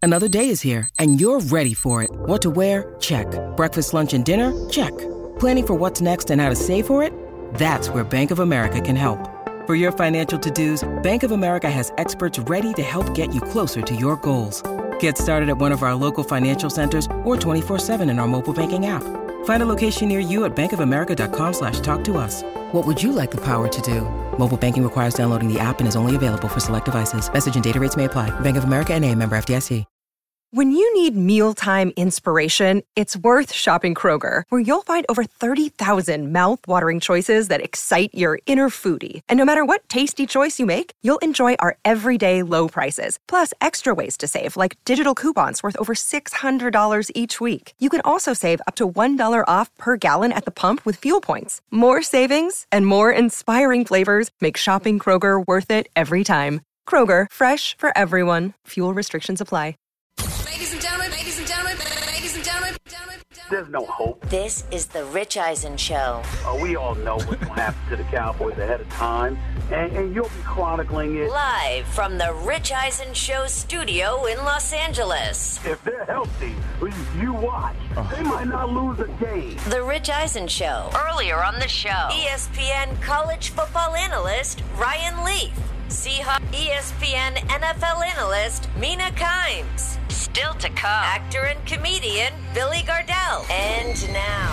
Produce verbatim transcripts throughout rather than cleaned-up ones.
Another day is here, and you're ready for it. What to wear? Check. Breakfast, lunch, and dinner? Check. Planning for what's next and how to save for it? That's where Bank of America can help. For your financial to-dos, Bank of America has experts ready to help get you closer to your goals. Get started at one of our local financial centers or twenty-four seven in our mobile banking app. Find a location near you at bankofamerica.com slash talk to us. What would you like the power to do? Mobile banking requires downloading the app and is only available for select devices. Message and data rates may apply. Bank of America N A, member F D I C. When you need mealtime inspiration, it's worth shopping Kroger, where you'll find over thirty thousand mouth-watering choices that excite your inner foodie. And no matter what tasty choice you make, you'll enjoy our everyday low prices, plus extra ways to save, like digital coupons worth over six hundred dollars each week. You can also save up to one dollar off per gallon at the pump with fuel points. More savings and more inspiring flavors make shopping Kroger worth it every time. Kroger, fresh for everyone. Fuel restrictions apply. Ladies and gentlemen, ladies and gentlemen, ladies and gentlemen, gentlemen, There's no hope. This is the Rich Eisen Show. Uh, we all know what's going to happen to the Cowboys ahead of time, and, and you'll be chronicling it. Live from the Rich Eisen Show studio in Los Angeles. If they're healthy, you watch. They might not lose a game. The Rich Eisen Show. Earlier on the show, E S P N college football analyst Ryan Leaf. Seahawks E S P N N F L analyst Mina Kimes. Still to come, actor and comedian Billy Gardell. And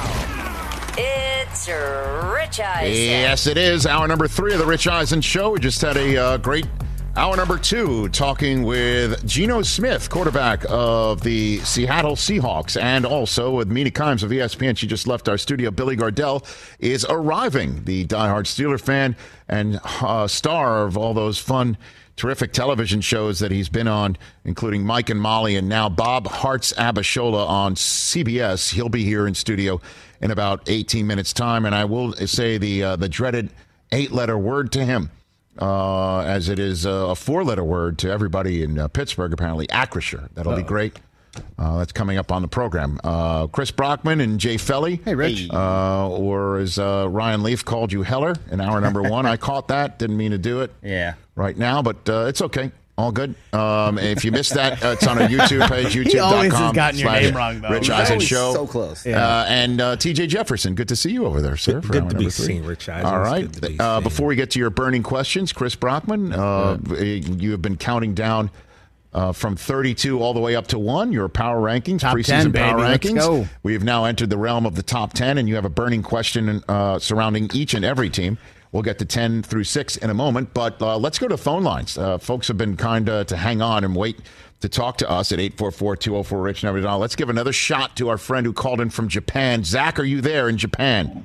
now, it's Rich Eisen. Yes, it is. Hour number three of the Rich Eisen Show. We just had a uh, great hour number two talking with Geno Smith, quarterback of the Seattle Seahawks, and also with Mina Kimes of E S P N. She just left our studio. Billy Gardell is arriving, the diehard Steeler fan and uh, star of all those fun, terrific television shows that he's been on, including Mike and Molly, and now Bob Hearts Abishola on C B S. He'll be here in studio in about eighteen minutes' time, and I will say the uh, the dreaded eight-letter word to him, uh, as it is a four-letter word to everybody in uh, Pittsburgh, apparently, Acrisure. That'll Uh-oh. be great. Uh, that's coming up on the program. Uh, Chris Brockman and Jay Felly. Hey, Rich. Uh, or as uh, Ryan Leaf called you, Heller, in hour number one. I caught that. Didn't mean to do it yeah. right now, but uh, it's okay. All good. Um, if you missed that, uh, it's on our YouTube page, youtube dot com. He always has gotten your name wrong, though. Rich Eisen Show. So close. Yeah. Uh, and uh, T J Jefferson, good to see you over there, sir. Good, good to be seen, Rich Eisen. All right. Uh, before we get to your burning questions, Chris Brockman, uh, you have been counting down Uh, from thirty-two all the way up to one, your power rankings, top preseason ten, power baby. rankings. Let's go. We have now entered the realm of the top ten, and you have a burning question uh, surrounding each and every team. We'll get to ten through six in a moment, but uh, let's go to phone lines. Uh, folks have been kind uh, to hang on and wait to talk to us at eight four four, two oh four, RICH. Let's give another shot to our friend who called in from Japan. Zach, are you there in Japan?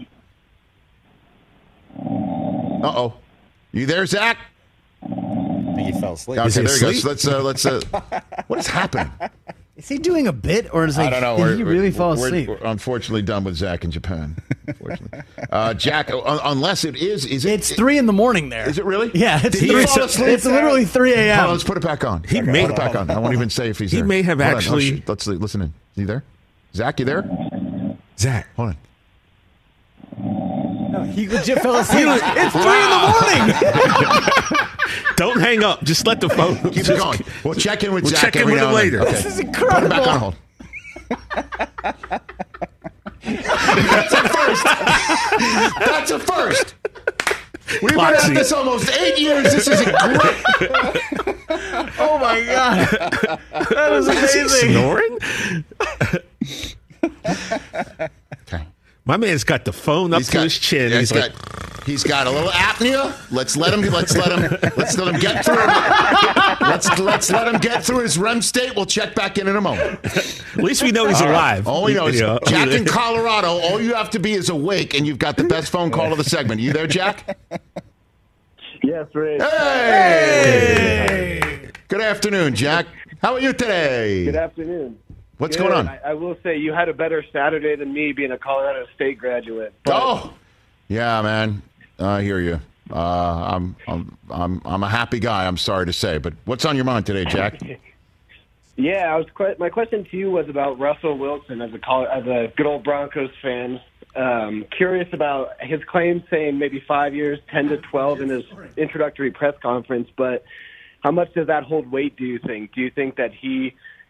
Uh-oh. You there, Zach? I think he fell asleep. Okay, Is he there asleep? he goes. Let's, uh, let's, uh, what is happening? Is he doing a bit, or is like, I don't know. did We're, he really we're, fall we're, asleep? We're unfortunately done with Zach in Japan. Unfortunately, uh, Jack. Uh, unless it is, is it? It's three in the morning there. Is it really? Yeah, it's Did three. he fall asleep? It's literally three a m. Oh, let's put it back on. He okay, may put it back on. I won't even say if he's he there. may have Hold on. actually. Oh, shit. Let's listen in. Is he there? Zach, you there? Zach, hold on. No, he legit fell asleep. It's three in the morning. Don't hang up. Just let the phone. Keep just, it going. We'll check in with we'll Zach check in every with now him and later. then. This Okay. is incredible. Put it back on hold. That's a first. That's a first. We've been at this almost eight years. This is a great. Oh my god, that was amazing. Snoring. Okay. My man's got the phone up He's to got, his chin. Yeah, he's he's like, got, he's got a little apnea. Let's let him. Let's let him. Let's let him get through. Let's let's let him get through his R E M state. We'll check back in in a moment. at least we know he's All right. alive. All we know is Yeah. Jack in Colorado. All you have to be is awake, and you've got the best phone call of the segment. You there, Jack? Yes, Rich. Hey! hey! Good afternoon, Jack. How are you today? Good afternoon. What's Good. going on? I, I will say you had a better Saturday than me being a Colorado State graduate. But Oh, yeah, man. I hear you. Uh, I'm, I'm, I'm, I'm a happy guy. I'm sorry to say, but what's on your mind today, Jack? Yeah, I was. Que- my question to you was about Russell Wilson as a Col- as a good old Broncos fan. Um, curious about his claims saying maybe five years, ten to twelve in his introductory press conference. But how much does that hold weight? Do you think? Do you think that he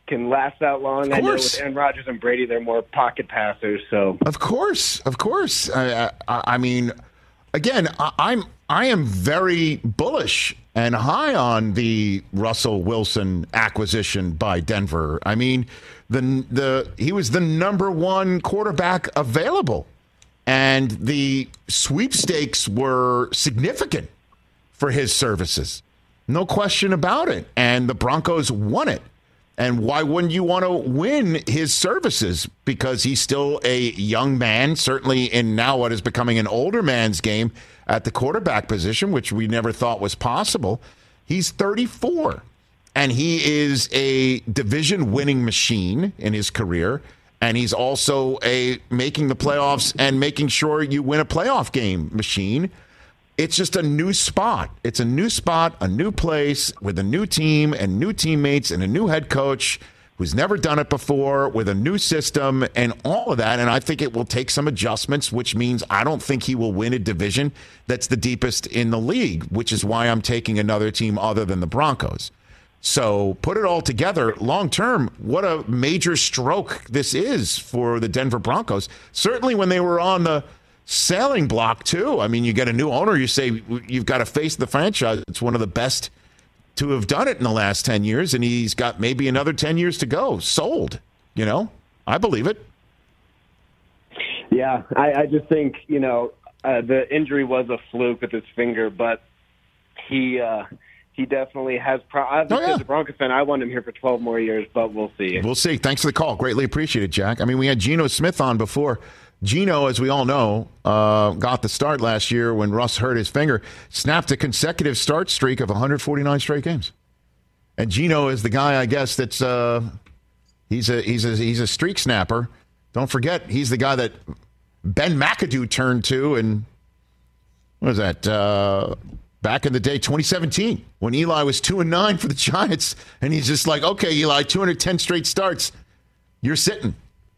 can last that long. I know with Aaron Rodgers and Brady, they're more pocket passers. So of course, of course. I, I, I mean, again, I, I'm I am very bullish and high on the Russell Wilson acquisition by Denver. I mean, the the he was the number one quarterback available, and the sweepstakes were significant for his services. No question about it. And the Broncos won it. And why wouldn't you want to win his services? Because he's still a young man, certainly in now what is becoming an older man's game at the quarterback position, which we never thought was possible. He's thirty-four, and he is a division-winning machine in his career, and he's also a making the playoffs and making sure you win a playoff game machine. It's just a new spot. It's a new spot, a new place with a new team and new teammates and a new head coach who's never done it before with a new system and all of that. And I think it will take some adjustments, which means I don't think he will win a division that's the deepest in the league, which is why I'm taking another team other than the Broncos. So put it all together, long term, what a major stroke this is for the Denver Broncos. Certainly when they were on the selling block too. I mean, you get a new owner, you say you've got to face the franchise. It's one of the best to have done it in the last ten years, and he's got maybe another ten years to go. Sold, you know? I believe it. Yeah, I, I just think, you know, uh, the injury was a fluke with his finger, but he uh, he definitely has pro- obviously, oh, yeah. As a Broncos fan, I want him here for twelve more years, but we'll see. We'll see. Thanks for the call. Greatly appreciate it, Jack. I mean, we had Geno Smith on before. Geno, as we all know, uh, got the start last year when Russ hurt his finger, snapped a consecutive start streak of one hundred forty-nine straight games. And Geno is the guy, I guess, that's uh, he's a he's a he's a streak snapper. Don't forget, he's the guy that Ben McAdoo turned to, and what was that? Uh, back in the day, twenty seventeen, when Eli was two and nine for the Giants, and he's just like, okay, Eli, two hundred ten straight starts, you're sitting.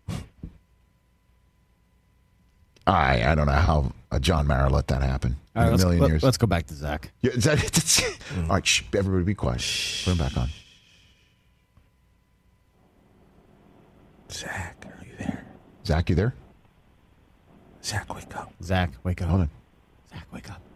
I I don't know how uh, John Mara let that happen in right, a million let, years. Let's go back to Zach. Yeah, is that, that's, all right, shh, everybody be quiet. Put him back on. Zach, are you there? Zach, you there? Zach, wake up. Zach, wake up. Hold on. Zach, wake up.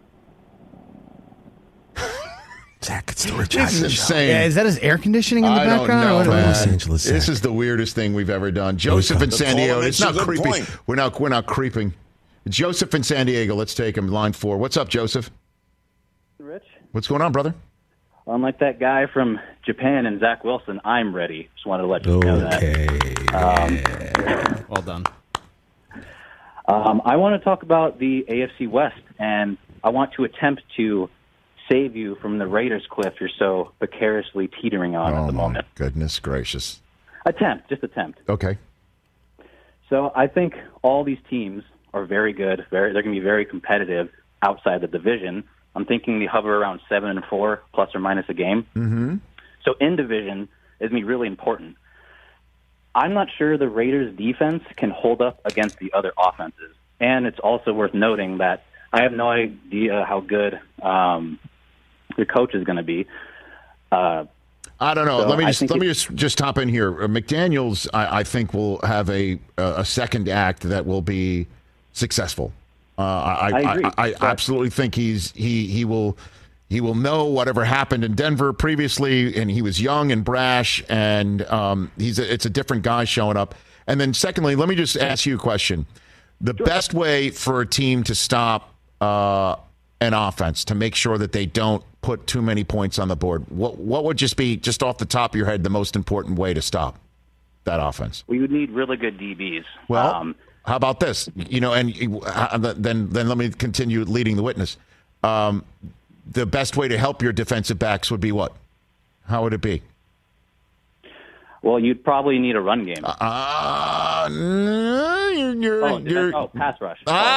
Zach, it's the Rich Eisen show. Yeah, is that his air conditioning in the I background? Don't know, man. Los Angeles, this Zach. is the weirdest thing we've ever done. Joseph in San Diego. It's not creepy. Point. We're not we're not creeping. Joseph in San Diego. Let's take him. Line four. What's up, Joseph? Rich? What's going on, brother? Unlike that guy from Japan and Zach Wilson, I'm ready. Just wanted to let you know that. Okay. Um, well done. Um, I want to talk about the A F C West, and I want to attempt to save you from the Raiders cliff you're so precariously teetering on oh, at the my moment. Goodness gracious. Attempt, just attempt. Okay. So I think all these teams are very good. Very, they're going to be very competitive outside the division. I'm thinking they hover around seven and four, plus or minus a game. Mm-hmm. So in division is going to be really important. I'm not sure the Raiders' defense can hold up against the other offenses. And it's also worth noting that I have no idea how good um, the coach is going to be. Uh, I don't know. so let me I just let me just just hop in here. Uh, McDaniels, I, I think, will have a a second act that will be successful. Uh, I I, agree, I, I absolutely think he's he he will he will know whatever happened in Denver previously, and he was young and brash, and um, he's a, it's a different guy showing up. And then secondly, let me just ask you a question: the sure. best way for a team to stop uh, an offense, to make sure that they don't put too many points on the board, what what would just be, just off the top of your head, the most important way to stop that offense? We would need really good D Bs. Well, um, how about this? You know, and uh, then then let me continue leading the witness. Um, the best way to help your defensive backs would be what? How would it be? Well, you'd probably need a run game. Uh, no, you're, you're, oh, you're, oh, pass rush.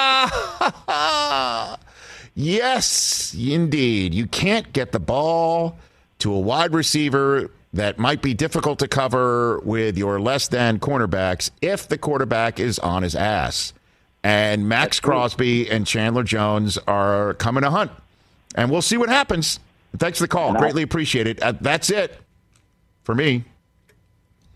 Ah, yes, indeed. You can't get the ball to a wide receiver that might be difficult to cover with your less than cornerbacks if the quarterback is on his ass. And Max Crosby and Chandler Jones are coming to hunt. And we'll see what happens. Thanks for the call. Greatly appreciate it. Uh, that's it for me.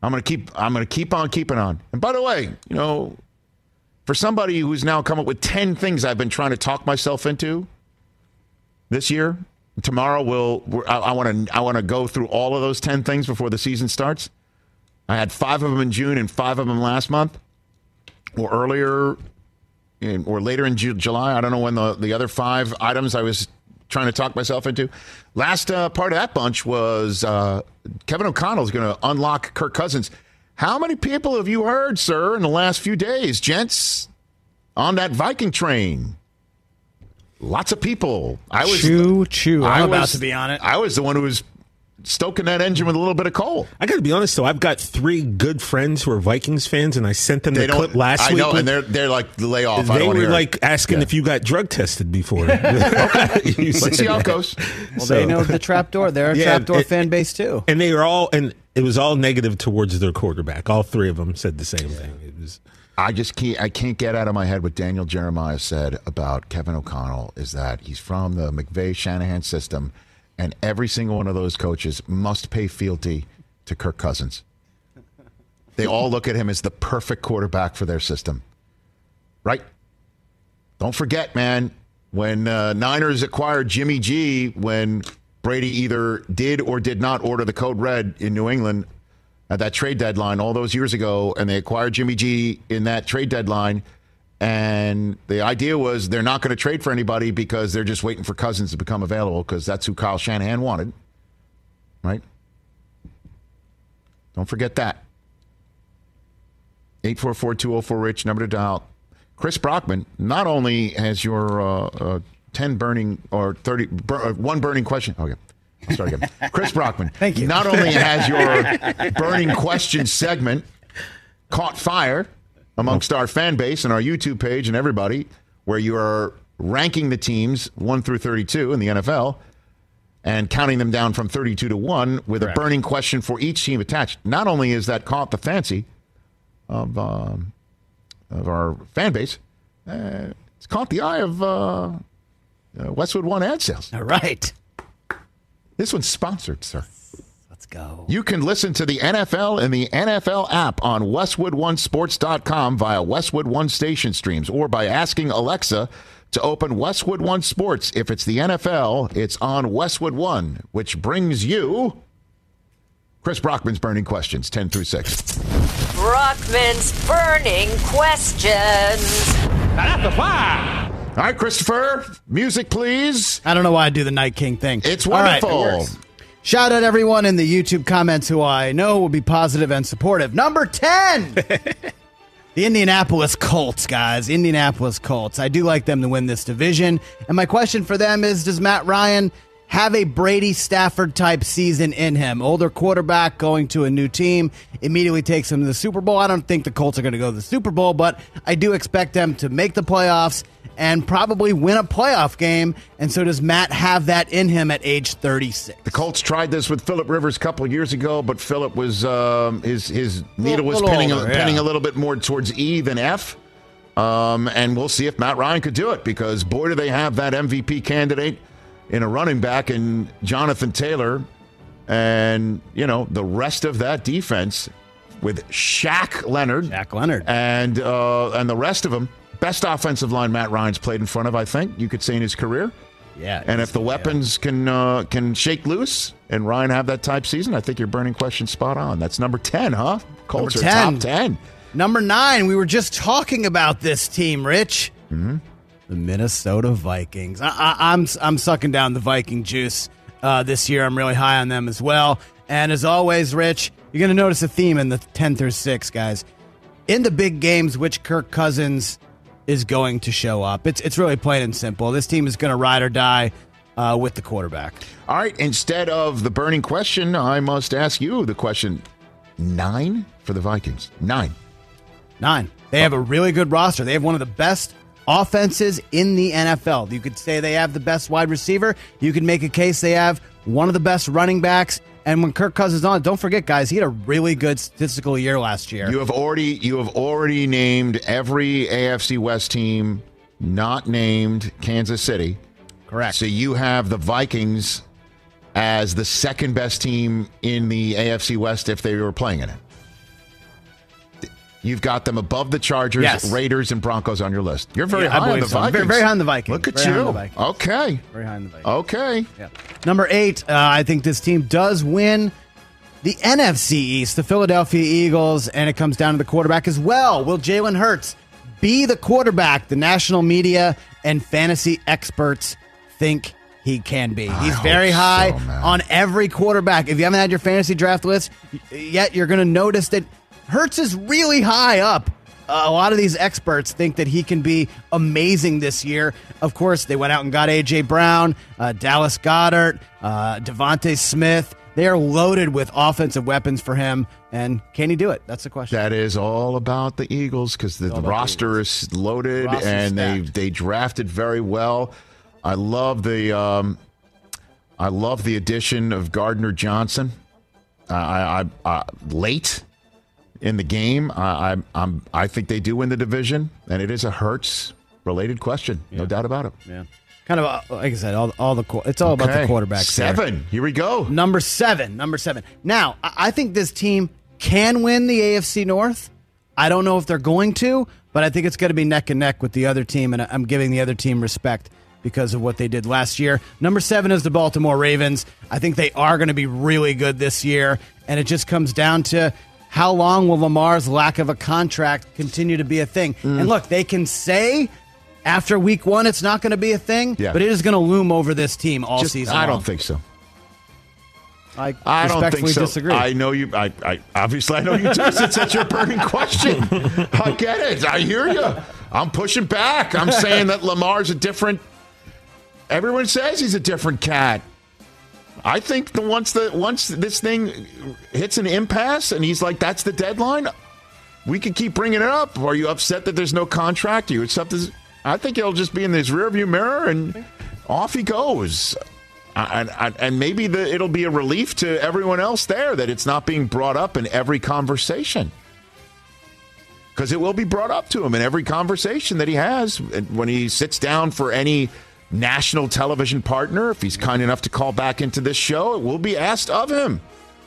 I'm going to keep I'm going to keep on keeping on. And by the way, you know, for somebody who's now come up with ten things I've been trying to talk myself into this year, tomorrow we'll I want to I want to go through all of those ten things before the season starts. I had five of them in June and five of them last month, or earlier, in, or later in Ju- July. I don't know when the the other five items I was trying to talk myself into. Last uh, part of that bunch was uh, Kevin O'Connell is going to unlock Kirk Cousins. How many people have you heard, sir, in the last few days, gents, on that Viking train? Lots of people. I was choo choo. I'm I about was, to be on it. I was the one who was stoking that engine with a little bit of coal. I got to be honest, though. I've got three good friends who are Vikings fans, and I sent them they the clip last I week. know, and they're they're like, lay off. They I don't were hear like it. asking yeah. if you got drug tested before. Let's see how it goes. Well, So- they know the trapdoor. They're a Yeah, trapdoor it- fan base too. And they were all, and it was all negative towards their quarterback. All three of them said the same thing. It was. I just can't, I can't get out of my head what Daniel Jeremiah said about Kevin O'Connell is that he's from the McVay-Shanahan system, and every single one of those coaches must pay fealty to Kirk Cousins. They all look at him as the perfect quarterback for their system. Right? Don't forget, man, when uh, Niners acquired Jimmy G, when Brady either did or did not order the code red in New England at that trade deadline all those years ago, and they acquired Jimmy G in that trade deadline, and the idea was they're not going to trade for anybody because they're just waiting for Cousins to become available because that's who Kyle Shanahan wanted, right? Don't forget that. eight four four, two oh four, RICH, number to dial. Chris Brockman not only has your uh, uh, ten burning or thirty, bur- uh, one burning question. Okay. I'll start again. Chris Brockman. Thank you. Not only has your burning question segment caught fire amongst our fan base and our YouTube page and everybody, where you are ranking the teams one through thirty-two in the N F L and counting them down from thirty-two to one with Correct. a burning question for each team attached. Not only is that caught the fancy of um, of our fan base, uh, it's caught the eye of uh, uh, Westwood One ad sales. All right. This one's sponsored, sir. Let's go. You can listen to the N F L in the N F L app on Westwood One Sports dot com via Westwood One station streams or by asking Alexa to open Westwood One Sports. If it's the N F L, it's on Westwood One, which brings you Chris Brockman's Burning Questions, ten through six. Brockman's Burning Questions. That's the fire. All right, Christopher, music, please. I don't know why I do the Night King thing. It's wonderful. All right, it works. Shout out everyone in the YouTube comments who I know will be positive and supportive. Number ten, the Indianapolis Colts, guys. Indianapolis Colts. I do like them to win this division. And my question for them is, does Matt Ryan have a Brady Stafford type season in him? Older quarterback going to a new team immediately takes him to the Super Bowl. I don't think the Colts are going to go to the Super Bowl, but I do expect them to make the playoffs and probably win a playoff game. And so does Matt have that in him at age thirty-six? The Colts tried this with Phillip Rivers a couple of years ago, but Phillip was um, his his needle was pinning, older, a, pinning yeah. a little bit more towards E than F. Um, and we'll see if Matt Ryan could do it, because boy, do they have that M V P candidate in a running back in Jonathan Taylor, and you know the rest of that defense with Shaq Leonard, Shaq Leonard, and uh, and the rest of them. Best offensive line Matt Ryan's played in front of, I think you could say, in his career. Yeah, and if the weapons yeah. can uh, can shake loose and Ryan have that type season, I think your burning question spot on. That's number ten, huh? Colts are top ten. Number nine. We were just talking about this team, Rich. Mm-hmm. The Minnesota Vikings. I, I, I'm I'm sucking down the Viking juice uh, this year. I'm really high on them as well. And as always, Rich, you're going to notice a theme in the ten through six, guys. In the big games, which Kirk Cousins is going to show up. It's it's really plain and simple. This team is going to ride or die uh, with the quarterback. All right. Instead of the burning question, I must ask you the question. Nine for the Vikings. Nine. Nine. They have a really good roster. They have one of the best offenses in the N F L. You could say they have the best wide receiver. You could make a case they have one of the best running backs. And when Kirk Cousins is on, don't forget, guys, he had a really good statistical year last year. You have already you have already named every A F C West team not named Kansas City. Correct. So you have the Vikings as the second best team in the A F C West if they were playing in it. You've got them above the Chargers, Yes. Raiders, and Broncos on your list. You're very Yeah, I high on believe the so. Vikings. Very, very high on the Vikings. Look at Very high on you. the Vikings. Okay. Very high on the Vikings. Okay. Yeah. Number eight, uh, I think this team does win the N F C East, the Philadelphia Eagles, and it comes down to the quarterback as well. Will Jalen Hurts be the quarterback the national media and fantasy experts think he can be? I He's very hope high so, man. on every quarterback. If you haven't had your fantasy draft list yet, you're going to notice that Hurts is really high up. Uh, a lot of these experts think that he can be amazing this year. Of course, they went out and got A J. Brown, uh, Dallas Goedert, uh, Devontae Smith. They are loaded with offensive weapons for him. And can he do it? That's the question. That is all about the Eagles because the, the roster is loaded Roster's and they stacked. they drafted very well. I love the um, I love the addition of Gardner Johnson. Uh, I, I uh, late in the game. I, I I'm I think they do win the division, and it is a Hurts related question, no doubt about it. Yeah, kind of uh, like I said, all all the qu- it's all about Okay. the quarterbacks. there. Seven. Here we go. Number seven. Number seven. Now, I I think this team can win the A F C North. I don't know if they're going to, but I think it's going to be neck and neck with the other team, and I'm giving the other team respect because of what they did last year. Number seven is the Baltimore Ravens. I think they are going to be really good this year, and it just comes down to how long will Lamar's lack of a contract continue to be a thing. Mm. And look, they can say after week one it's not going to be a thing, Yeah. but it is going to loom over this team all Just- season I long. don't think so. I, I don't respectfully think so. disagree. I know you. I, I obviously I know you do. Since that's your burning question. I get it. I hear you. I'm pushing back. I'm saying that Lamar's a different. Everyone says he's a different cat. I think the once the once this thing hits an impasse and he's like, that's the deadline. We can keep bringing it up. Are you upset that there's no contract? Are you upset? This, I think he'll just be in this rearview mirror and off he goes. And, and, and maybe the, it'll be a relief to everyone else there that it's not being brought up in every conversation. Because it will be brought up to him in every conversation that he has when he sits down for any national television partner. If he's kind enough to call back into this show, it will be asked of him.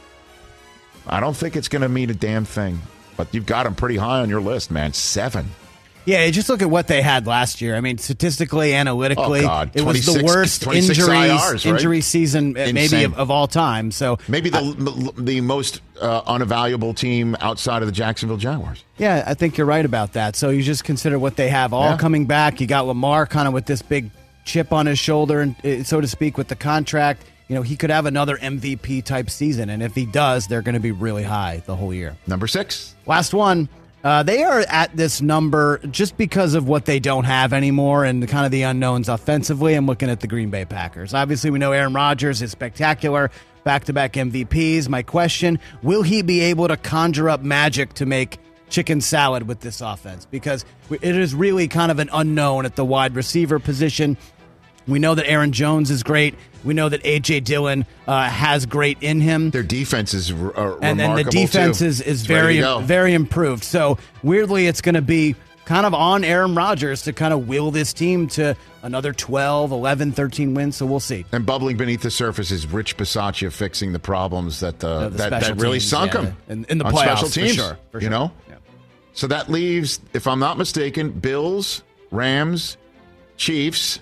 I don't think it's going to mean a damn thing. But you've got him pretty high on your list, man. Seven. Yeah, just look at what they had last year. I mean, statistically, analytically, Oh, God. it was the worst twenty-six injuries, I Rs, right? injury season uh, maybe Insane. of, of all time. So Maybe the the most uh, unavailable team outside of the Jacksonville Jaguars. yeah, I think you're right about that. So you just consider what they have all Yeah. coming back. You got Lamar kind of with this big chip on his shoulder, and uh, so to speak, with the contract. You know, he could have another M V P type season, and if he does, they're going to be really high the whole year. Number six. Last one. Uh, they are at this number just because of what they don't have anymore and the kind of the unknowns offensively. I'm looking at the Green Bay Packers. Obviously, we know Aaron Rodgers is spectacular, back-to-back M V Ps. My question, will he be able to conjure up magic to make chicken salad with this offense? Because it is really kind of an unknown at the wide receiver position. We know that Aaron Jones is great. We know that A J. Dillon uh, has great in him. Their defense is uh, and then the remarkable, defense too. is, is It's ready very to go. very improved. So weirdly, it's going to be kind of on Aaron Rodgers to kind of will this team to another twelve, eleven, thirteen wins. So we'll see. And bubbling beneath the surface is Rich Bisaccia fixing the problems that uh, the that, special that really teams, sunk yeah. him In- in the on playoffs, special for teams. sure, for You sure. know, Yeah. so that leaves, if I'm not mistaken, Bills, Rams, Chiefs,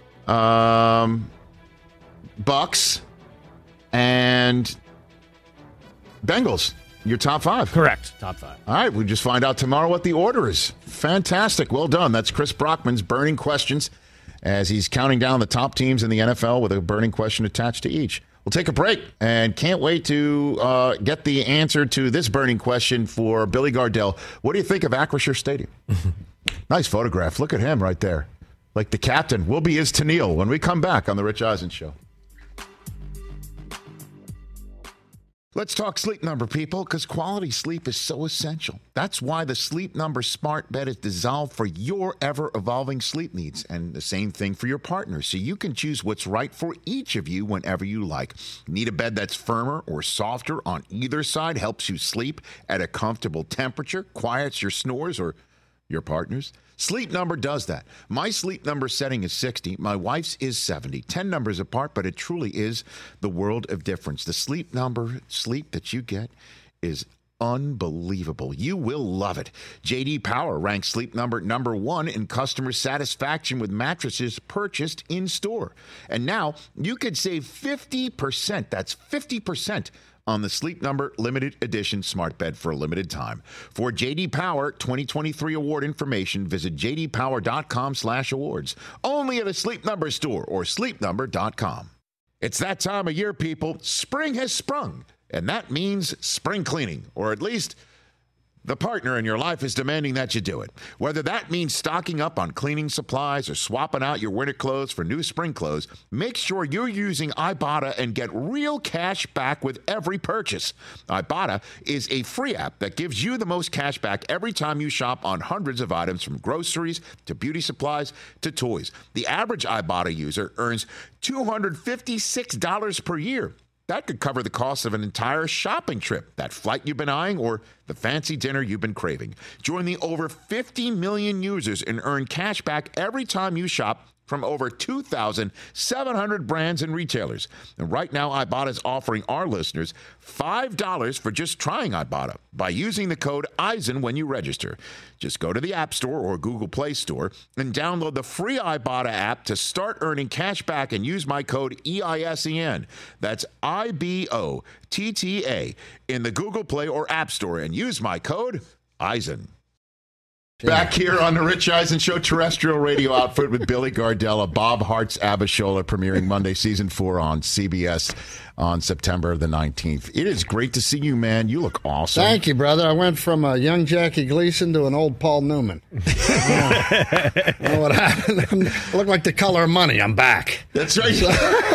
um, Bucks, and Bengals. Your top five. Correct. Top five. All right, we just find out tomorrow what the order is. Fantastic. Well done. That's Chris Brockman's Burning Questions as he's counting down the top teams in the N F L with a burning question attached to each. We'll take a break and can't wait to uh, get the answer to this burning question for Billy Gardell. What do you think of Acrisure Stadium? Nice photograph. Look at him right there. Like the captain. We'll be his Tennille when we come back on The Rich Eisen Show. Let's talk Sleep Number, people, because quality sleep is so essential. That's why the Sleep Number smart bed is designed for your ever-evolving sleep needs, and the same thing for your partner, so you can choose what's right for each of you whenever you like. Need a bed that's firmer or softer on either side, helps you sleep at a comfortable temperature, quiets your snores or your partner's? Sleep Number does that. My Sleep Number setting is sixty. My wife's is seventy. ten numbers apart, but it truly is the world of difference. The Sleep Number sleep that you get is unbelievable. You will love it. J D Power ranks Sleep Number number one in customer satisfaction with mattresses purchased in-store. And now you could save fifty percent. That's fifty percent on the Sleep Number limited edition smart bed for a limited time. For J D Power twenty twenty-three award information, visit j d power dot com slash awards. Only at a Sleep Number store or sleep number dot com. It's that time of year, people. Spring has sprung. And that means spring cleaning, or at least the partner in your life is demanding that you do it. Whether that means stocking up on cleaning supplies or swapping out your winter clothes for new spring clothes, make sure you're using Ibotta and get real cash back with every purchase. Ibotta is a free app that gives you the most cash back every time you shop on hundreds of items, from groceries to beauty supplies to toys. The average Ibotta user earns two hundred fifty-six dollars per year. That could cover the cost of an entire shopping trip, that flight you've been eyeing, or the fancy dinner you've been craving. Join the over fifty million users and earn cash back every time you shop from over two thousand seven hundred brands and retailers. And right now, Ibotta is offering our listeners five dollars for just trying Ibotta by using the code Eisen when you register. Just go to the App Store or Google Play Store and download the free Ibotta app to start earning cash back and use my code E I S E N. That's I B O T T A in the Google Play or App Store and use my code Eisen. Back here on the Rich Eisen Show, terrestrial radio outfit with Billy Gardella, Bob Hart's Abishola, premiering Monday, season four on C B S on September the nineteenth. It is great to see you, man. You look awesome. Thank you, brother. I went from a young Jackie Gleason to an old Paul Newman. I don't know what happened. I look like the color of money. I'm back. That's right. So.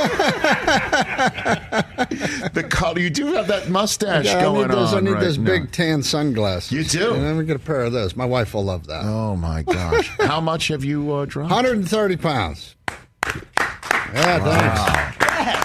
The color. You do have that mustache yeah, going I need those, on I need right those now. big tan sunglasses. You do? And let me get a pair of those. My wife will love that. Oh, my gosh. How much have you uh, dropped? one hundred thirty pounds. Yeah, wow. thanks.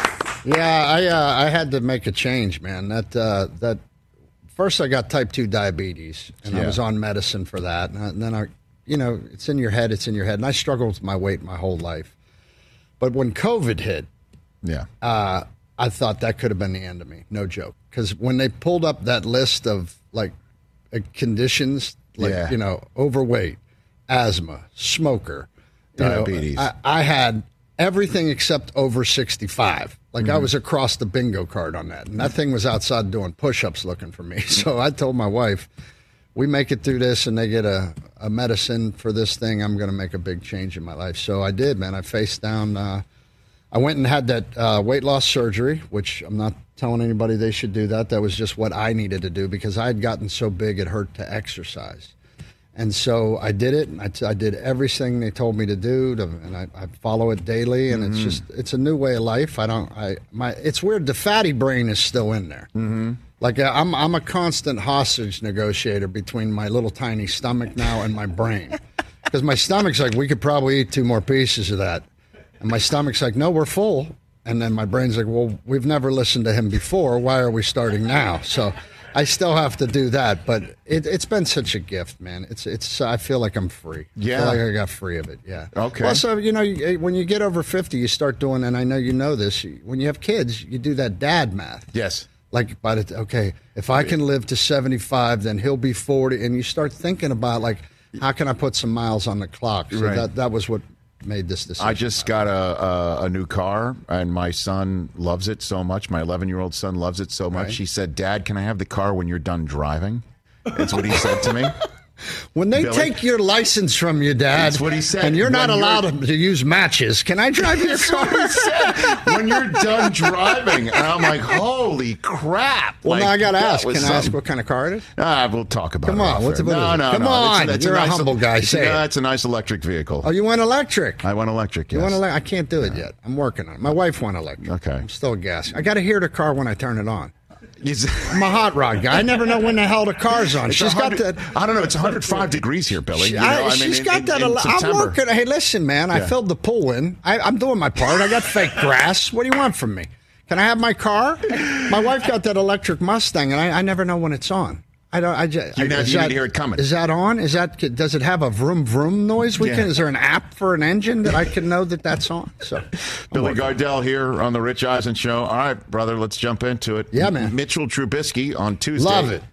Yeah, I uh, I had to make a change, man. That uh, that first I got type two diabetes, and Yeah. I was on medicine for that. And, I, and then I, you know, it's in your head, it's in your head. And I struggled with my weight my whole life. But when COVID hit, yeah, uh, I thought that could have been the end of me. No joke. Because when they pulled up that list of like uh, conditions, like Yeah. you know, overweight, asthma, smoker, you know, Diabetes. I, I had everything except over sixty-five. Like I was across the bingo card on that. And that thing was outside doing push-ups looking for me. So I told my wife, we make it through this and they get a, a medicine for this thing, I'm going to make a big change in my life. So I did, man. I faced down. Uh, I went and had that uh, weight loss surgery, which I'm not telling anybody they should do that. That was just what I needed to do because I had gotten so big it hurt to exercise. And so I did it, and I, t- I did everything they told me to do, to, and I, I follow it daily. And Mm-hmm. it's just it's a new way of life. I don't I my it's weird. The fatty brain is still in there. Mm-hmm. Like uh, I'm I'm a constant hostage negotiator between my little tiny stomach now and my brain, because my stomach's like, we could probably eat two more pieces of that, and my stomach's like, no, we're full. And then my brain's like, well, we've never listened to him before. Why are we starting now? So I still have to do that, but it, it's been such a gift, man. It's it's. I feel like I'm free. Yeah. I feel like I got free of it. Yeah. Okay. Also, you know, you, when you get over fifty, you start doing, and I know you know this. When you have kids, you do that dad math. Yes. Like, by the okay, if I can live to seventy-five, then he'll be forty, and you start thinking about like, how can I put some miles on the clock? So Right. that that was what made this decision. I just got a, a a new car, and my son loves it so much. My eleven-year-old son loves it so much. Right. He said, "Dad, can I have the car when you're done driving?" That's what he said to me. When they Billy? take your license from you, Dad, That's what he said. and you're not When allowed you're- to use matches, can I drive your That's car? what he said. When you're done driving, and I'm like, "Holy crap!" Well, Like, now I got to that ask. Can was I ask something. what kind of car it is? Ah, we'll talk about Come it. on, off what's air. it- what no, is it? no, Come no. on, It's, it's you're a nice, humble guy. Say yeah, it. it's a nice electric vehicle. Oh, you want electric? I want electric. You Yes. want ele- I can't do it yet. I'm working on it. My wife wants electric. Okay. I'm still gas. I got to hear the car when I turn it on. He's- I'm a hot rod guy. I never know when the hell the car's on. It's She's got one hundred that. I don't know. It's one hundred five degrees here, Billy. She, You know, I, I mean, she's in- got in- that. in ele- I'm September. working. Hey, listen, man. I Yeah. filled the pool in. I, I'm doing my part. I got fake grass. What do you want from me? Can I have my car? My wife got that electric Mustang, and I, I never know when it's on. I don't. I just. You I, know- is you need that- to hear it coming. Is that on? Is that? Does it have a vroom vroom noise? We Yeah. can. Is there an app for an engine that I can know that that's on? So, Billy Gardell here on the Rich Eisen Show. All right, brother, let's jump into it. Yeah, man. Mitchell Trubisky on Tuesday. Love it.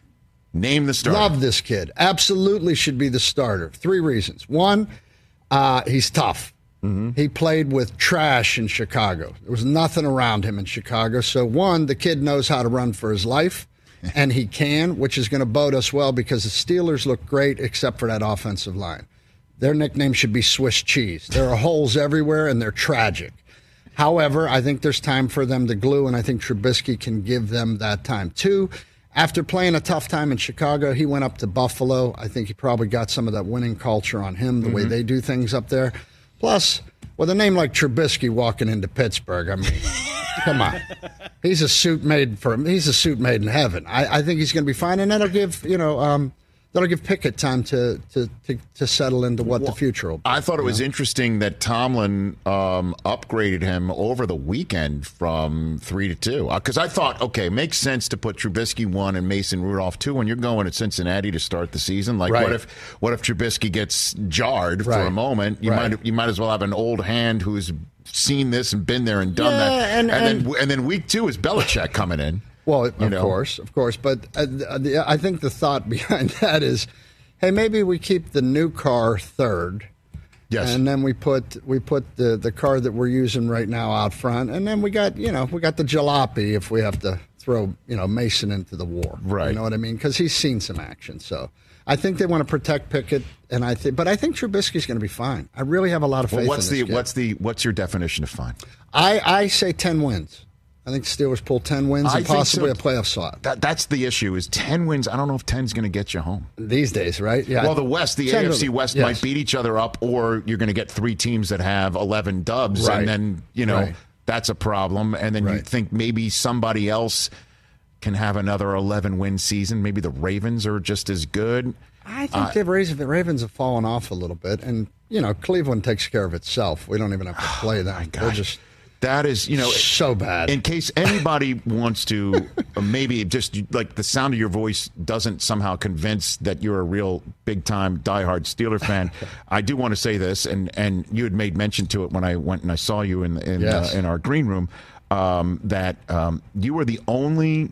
Name the starter. Love this kid. Absolutely should be the starter. Three reasons. One, uh, he's tough. Mm-hmm. He played with trash in Chicago. There was nothing around him in Chicago. So, one, the kid knows how to run for his life, and he can, which is going to bode us well because the Steelers look great except for that offensive line. Their nickname should be Swiss cheese. There are holes everywhere, and they're tragic. However, I think there's time for them to glue, and I think Trubisky can give them that time. Two, after playing a tough time in Chicago, he went up to Buffalo. I think he probably got some of that winning culture on him, the mm-hmm. way they do things up there. Plus, with a name like Trubisky walking into Pittsburgh, I mean, come on. He's a suit made for him. He's a suit made in heaven. I, I think he's going to be fine, and that'll give, you know, um, that'll give Pickett time to to, to, to settle into what well, the future will be. I thought it was know? interesting that Tomlin um, upgraded him over the weekend from three to two. Because uh, I thought, okay, it makes sense to put Trubisky one and Mason Rudolph two when you're going to Cincinnati to start the season. Like, right. what if what if Trubisky gets jarred right. for a moment? You right. might you might as well have an old hand who's seen this and been there and done yeah, that. And, and, and, then and then week two is Belichick coming in. Well, of know. course, of course. But uh, the, I think the thought behind that is, hey, maybe we keep the new car third. Yes. And then we put we put the, the car that we're using right now out front. And then we got, you know, we got the jalopy if we have to throw, you know, Mason into the war. Right. You know what I mean? Because he's seen some action. So I think they want to protect Pickett. And I think, but I think Trubisky's going to be fine. I really have a lot of faith well, what's in this the kid. what's the what's your definition of fine? I, I say ten wins. I think the Steelers pull ten wins I and possibly so. a playoff slot. That, that's the issue is ten wins. I don't know if ten's going to get you home. These days, right? Yeah. Well, the West, the A F C West yes. might beat each other up, or you're going to get three teams that have eleven dubs, right. and then, you know, right. that's a problem. And then right. you think maybe somebody else can have another eleven-win season. Maybe the Ravens are just as good. I think uh, the Ravens, the Ravens have fallen off a little bit. And, you know, Cleveland takes care of itself. We don't even have to play them. They're just... That is, you know, so bad. In case anybody wants to, maybe just like the sound of your voice doesn't somehow convince that you're a real big time diehard Steeler fan. I do want to say this, and, and you had made mention to it when I went and I saw you in in, yes. uh, in our green room, um, that um, you were the only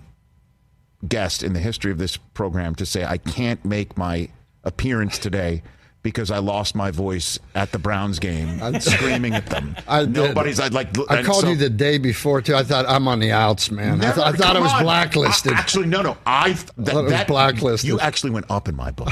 guest in the history of this program to say I can't make my appearance today because I lost my voice at the Browns game, screaming at them. I Nobody's. I'd like. I called so, you the day before too. I thought I'm on the outs, man. Never, I, th- I thought it was on. blacklisted. I, actually, no, no. I, th- I thought it was that, blacklisted. You actually went up in my book.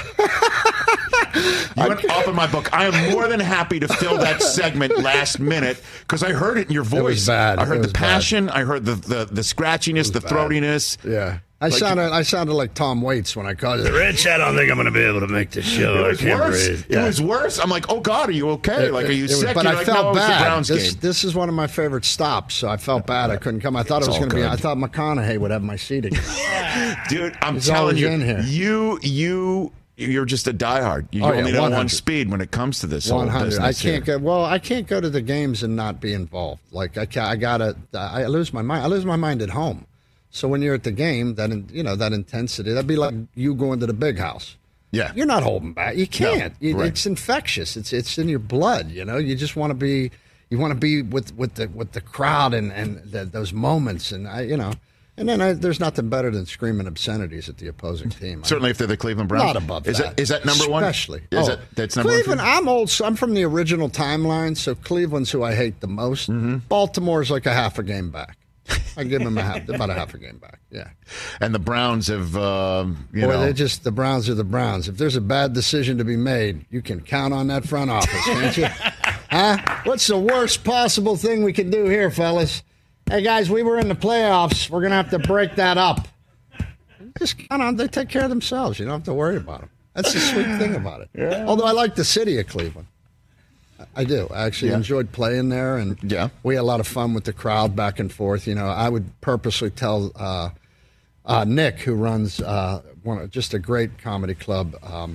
You went up in my book. I am more than happy to fill that segment last minute because I heard it in your voice. It was bad. I heard it the passion. Bad. I heard the the, the scratchiness, the bad. throatiness. Yeah. I like, sounded I sounded like Tom Waits when I called it. Rich, I don't think I'm going to be able to make this show. It was I can't worse. breathe. Yeah. It was worse. I'm like, oh God, are you okay? It, like, are you it, sick? Was, but You're I like, felt no, bad. This, game. this is one of my favorite stops, so I felt bad I couldn't come. I thought it's it was going to be. I thought McConaughey would have my seat again. Dude, I'm He's telling you, in here. you, you. You're just a diehard. You oh, only yeah, know one speed when it comes to this whole business. I can't here. go. Well, I can't go to the games and not be involved. Like I, I gotta. I lose my mind. I lose my mind at home. So when you're at the game, that you know that intensity, that'd be like you going to the big house. Yeah, you're not holding back. You can't. No, you, right. It's infectious. It's it's in your blood. You know. You just want to be. You want to be with, with the with the crowd and and the, those moments and I you know. And then I, there's nothing better than screaming obscenities at the opposing team. Certainly, I, if they're the Cleveland Browns, not above is that. That, is that number one? Especially, is oh, that that's number Cleveland. one? I'm old. So I'm from the original timeline, so Cleveland's who I hate the most. Mm-hmm. Baltimore's like a half a game back. I give them a half, about a half a game back. Yeah. And the Browns have, um, you Boy, know, they just the Browns are the Browns. If there's a bad decision to be made, you can count on that front office, can't you? Huh? What's the worst possible thing we can do here, fellas? Hey, guys, we were in the playoffs. We're going to have to break that up. Just count on. They take care of themselves. You don't have to worry about them. That's the sweet thing about it. Yeah. Although I like the city of Cleveland. I do. I actually yeah. enjoyed playing there, and yeah. we had a lot of fun with the crowd back and forth. You know, I would purposely tell uh, uh, Nick, who runs uh, one, just a great comedy club um,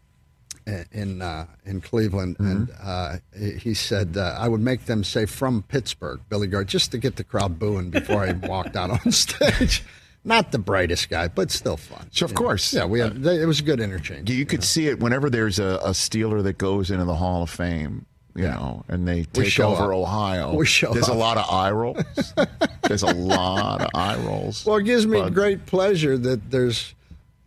in uh, in Cleveland, mm-hmm. and uh, he said uh, I would make them say "from Pittsburgh," Billy Gard, just to get the crowd booing before I walked out on stage. Not the brightest guy, but still fun. So of course, know? yeah, we had, they, it was a good interchange. You, you could know? see it whenever there's a, a Steeler that goes into the Hall of Fame. You yeah. know, and they take over up. Ohio. We show There's up. a lot of eye rolls. There's a lot of eye rolls. Well, it gives me but, great pleasure that there's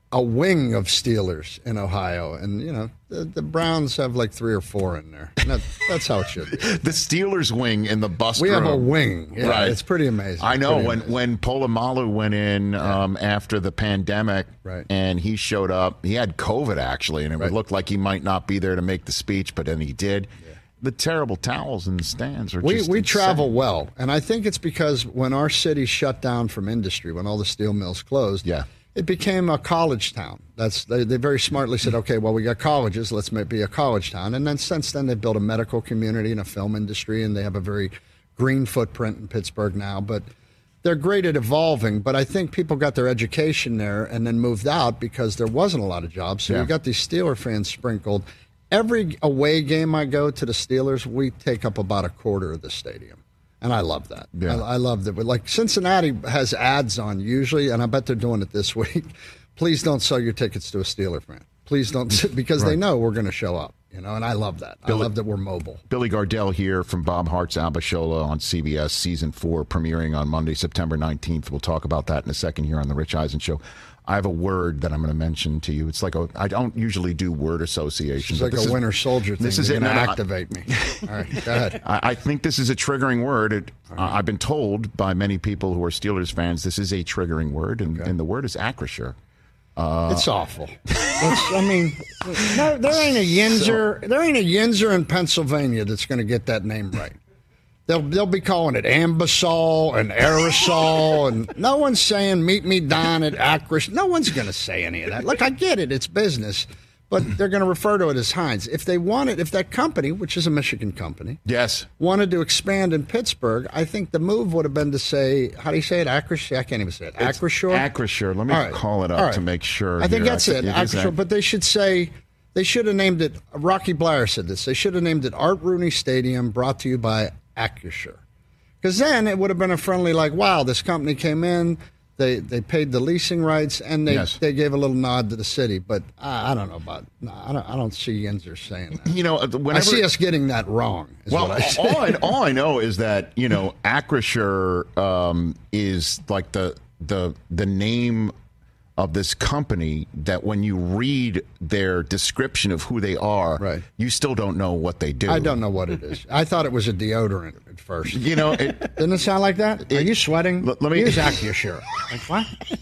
a wing of Steelers in Ohio, and you know the, the Browns have like three or four in there. That, that's how it should be. The Steelers wing in the bus We room. have a wing. Yeah, right. It's pretty amazing. I know Pretty when amazing. when Polamalu went in um, after the pandemic, Right. and he showed up. He had COVID actually, and it Right. looked like he might not be there to make the speech, but then he did. Yeah. The terrible towels in the stands are We just we insane. travel well, and I think it's because when our city shut down from industry, when all the steel mills closed, yeah. it became a college town. That's they, they very smartly said, okay, well we got colleges, let's make be a college town, and then since then they've built a medical community and a film industry, and they have a very green footprint in Pittsburgh now. But they're great at evolving. But I think people got their education there and then moved out because there wasn't a lot of jobs. So Yeah. you got these Steeler fans sprinkled. Every away game I go to the Steelers, we take up about a quarter of the stadium. And I love that. Yeah. I, I love that. But like Cincinnati has ads on usually, and I bet they're doing it this week. Please don't sell your tickets to a Steeler fan. Please don't, because Right. they know we're going to show up. You know, and I love that. Billy- I love that we're mobile. Billy Gardell here from Bob Hart's Abishola on C B S Season four, premiering on Monday, September nineteenth. We'll talk about that in a second here on The Rich Eisen Show. I have a word that I'm going to mention to you. It's like a, I don't usually do word association. It's but like this a is- Winter Soldier thing. This is You're it. going No, to no, I- activate me. All right, go ahead. I, I think this is a triggering word. It, uh, I've been told by many people who are Steelers fans this is a triggering word, and, and the word is Acrisure. Uh, It's awful. It's, I mean, no, there ain't a Yinzer. there ain't a Yinzer in Pennsylvania that's going to get that name right. They'll they'll be calling it Ambisol and Aerosol, and no one's saying "Meet me down at Acrisure." No one's going to say any of that. Look, I get it; it's business, but they're going to refer to it as Heinz. If they wanted, if that company, which is a Michigan company, yes, wanted to expand in Pittsburgh, I think the move would have been to say, how do you say it? Acrisure? I can't even say it. It's Acrisure? Acrisure. Let me All right. call it up All right. to make sure. I think here. that's I it. think is Acrisure, Ac- but they should say, they should have named it, Rocky Blair said this, they should have named it Art Rooney Stadium, brought to you by Acrisure. Because then it would have been a friendly, like, wow, this company came in, they they paid the leasing rights, and they Yes. they gave a little nod to the city. But I, I don't know about, no, I don't I don't see Yinzer saying that. You know, whenever, I see us getting that wrong. Is well, what I see. all I, all I know is that you know Acrisure um, is like the the the name of this company that when you read their description of who they are, right. you still don't know what they do. I don't know what it is. I thought it was a deodorant at first. You know, it, didn't it sound like that? Are you sweating? Let, let me use Acrisure. Like what?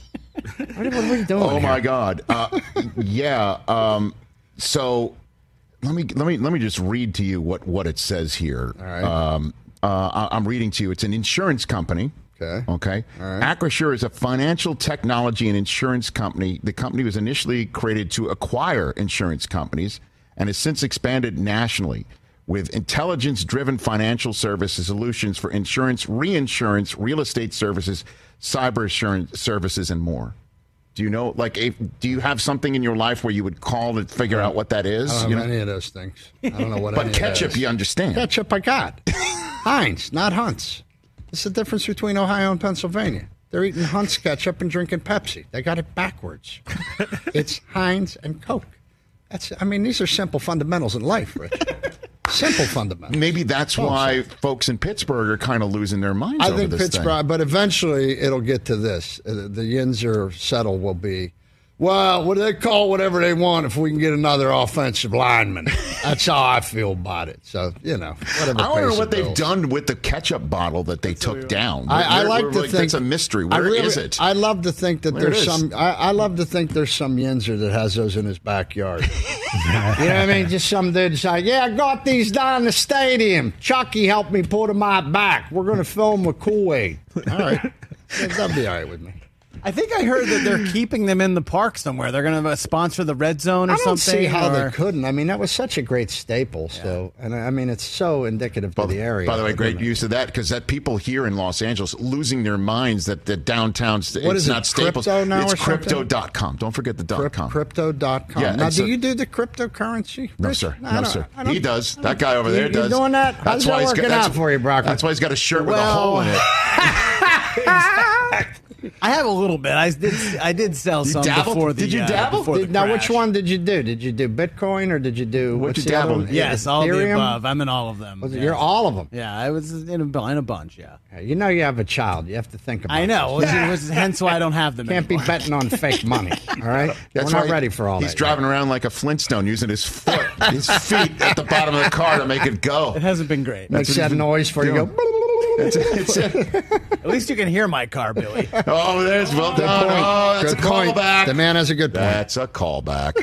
What, what are we doing? Oh my here? God! Uh, yeah. Um, so let me let me let me just read to you what, what it says here. All right. Um, uh, I- I'm reading to you. It's an insurance company. Okay. Okay. All right. Acrisure is a financial technology and insurance company. The company was initially created to acquire insurance companies and has since expanded nationally with intelligence-driven financial services solutions for insurance, reinsurance, real estate services, cyber insurance services, and more. Do you know, like, if, do you have something in your life where you would call and figure out what that is? I don't have You know? any of those things. I don't know what. But any of that ketchup, is. you understand. Ketchup, I got. Heinz, not Hunt's. What's the difference between Ohio and Pennsylvania? They're eating Hunt's ketchup and drinking Pepsi. They got it backwards. It's Heinz and Coke. That's. I mean, these are simple fundamentals in life, Rich. Simple fundamentals. Maybe that's Oh, why so- folks in Pittsburgh are kind of losing their minds I over think this Pittsburgh, thing. but eventually it'll get to this. Uh, The Yinzer settle will be, well, what do they call whatever they want if we can get another offensive lineman? That's how I feel about it. So, you know, whatever. I don't know pays what the they've bills. done with the ketchup bottle that they took down. I, I We're- like we're to like, think that's a mystery. I Where is really- it? I love to think that Where there's it is. some. I, I love to think there's some Yinzer that has those in his backyard. You know what I mean? Just some dude's like, yeah, I got these down in the stadium. Chucky helped me put them out back. We're going to film with Kool-Aid. All right, that'll be all right with me. I think I heard that they're keeping them in the park somewhere. They're going to sponsor the Red Zone or I don't something. see how or- they couldn't. I mean, that was such a great staple. So, and I I mean, it's so indicative to the area. By the way, great use of that because that people here in Los Angeles losing their minds that the downtown st- What it's is it, not Staples. crypto now it's or something? crypto dot com. Don't forget the dot Crypt- com. Crypto dot com. Yeah, now, and do so- you do the cryptocurrency? No, Rich? sir. I No, don't- sir. I don't- He does. That guy over You- there you does. doing that? How's that why he's got, working that's, out for you, Brockman? That's why he's got a shirt with Well- a hole in it. I have a little bit. I did. I did sell You some dabbled? before the. Did you uh, dabble? before the Did, now, crash. which one did you do? Did you do Bitcoin or did you do What'd what's you the other dabble one? in? Yes, all the Ethereum? above. I'm in all of them. Was it- yes. You're all of them. Yeah, I was in a, bu- in a bunch. Yeah, You know you have a child. You have to think about I know. this. Which is- which is hence why I don't have them. Can't be anymore. betting on fake money. All right, That's we're why not ready for all He's that. driving around like a Flintstone, using his foot, his feet at the bottom of the car to make it go. It hasn't been great. Makes that noise for you. Go. It's, it's, At least you can hear my car, Billy. oh, there's well Good done. point. Oh, that's Good a point. callback. The man has a good point. That's a callback.